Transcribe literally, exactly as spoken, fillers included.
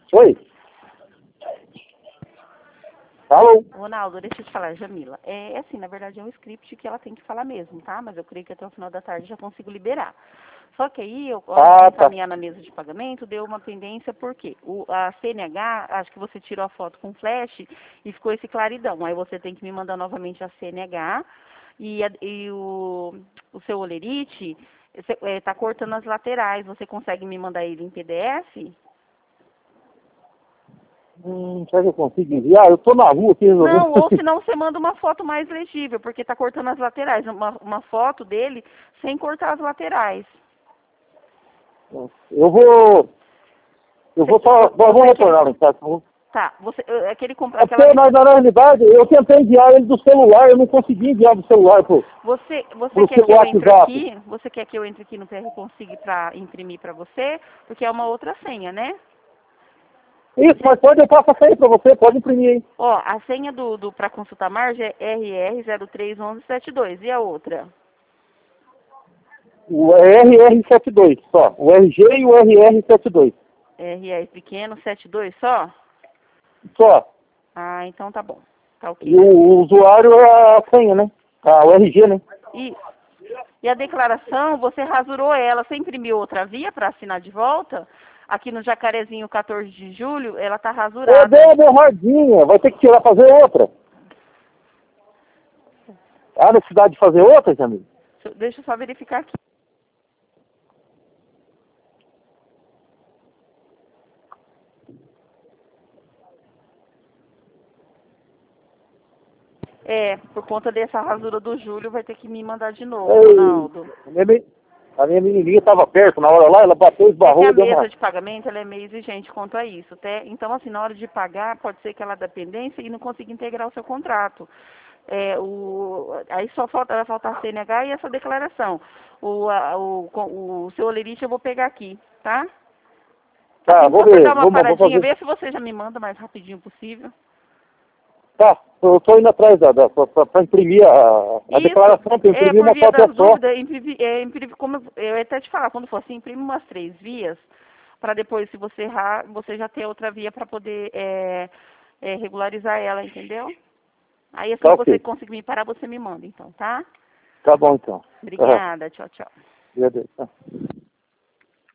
Oi? Alô? Ronaldo, deixa eu te falar, Jamila. É é assim, na verdade é um script que ela tem que falar mesmo, tá? Mas eu creio que até o final da tarde já consigo liberar. Só que aí, eu, a hora de Ah, tá. encaminhar na mesa de pagamento, deu uma pendência, por quê? O, a C N H, acho que você tirou a foto com flash e ficou esse claridão. Aí você tem que me mandar novamente a C N H e, a- e o, o seu olerite está cortando as laterais. Você consegue me mandar ele em P D F? Hum, será que eu consigo enviar? Eu tô na rua aqui resolvendo. Não, ou senão você manda uma foto mais legível, porque está cortando as laterais. Uma, uma foto dele sem cortar as laterais. Eu vou... Eu vou só... Você, Eu vou você retornar quer, lá em casa. Eu vou- tá, você, é aquele, compra- É aquela, porque, na, na realidade, eu tentei enviar ele do celular, eu não consegui enviar do celular pro, você, você pro quer seu que eu entre WhatsApp. aqui? Você quer que eu entre aqui no P R Consiga para imprimir para você? Porque é uma outra senha, né? Isso, mas pode, eu passo a senha pra você, pode imprimir aí. Ó, a senha do, do para consultar margem é R R zero três um um sete dois. E a outra? O R R setenta e dois só. O R G e o R R setenta e dois. R R pequeno sete dois só? Só. Ah, então tá bom. Tá E ok. o, o usuário é a senha, né? Ah, o R G, né? Isso. E a declaração, você rasurou ela, você imprimiu outra via para assinar de volta? Aqui no Jacarezinho, quatorze de julho, ela tá Eu dei rasurada. uma borradinha, vai ter que tirar, fazer outra. Há necessidade de fazer outra, Jamil? Deixa eu deixa eu só verificar aqui. É, por conta dessa rasura do Júlio, vai ter que me mandar de novo, Ei, Ronaldo. a minha, me- a minha menininha estava perto na hora lá, ela bateu, É que esbarrou a e deu mesa uma... de pagamento, ela é meio exigente quanto a isso, até. Então, assim, na hora de pagar, pode ser que ela dê pendência e não consiga integrar o seu contrato. É, o, aí só falta, vai faltar a C N H e essa declaração. O, a- o, com- o seu olerite eu vou pegar aqui, tá? Tá, Assim, vou só para ver, dar uma vou, vou paradinha, fazer... ver se você já me manda o mais rapidinho possível. Tá, eu tô indo atrás da, da, pra, pra- pra imprimir a, a Isso, declaração, pra é, imprimir por uma via cópia das só. dúvidas, imprimi, é, imprimi, como eu eu ia até te falar, quando for assim, imprime umas três vias, para depois, se você errar, você já ter outra via para poder é, é, regularizar ela, entendeu? Aí assim Tá que você ok. conseguir me parar, você me manda, então, tá? Tá bom então. Aham. Obrigada, tchau, tchau. Agradeço. Tá.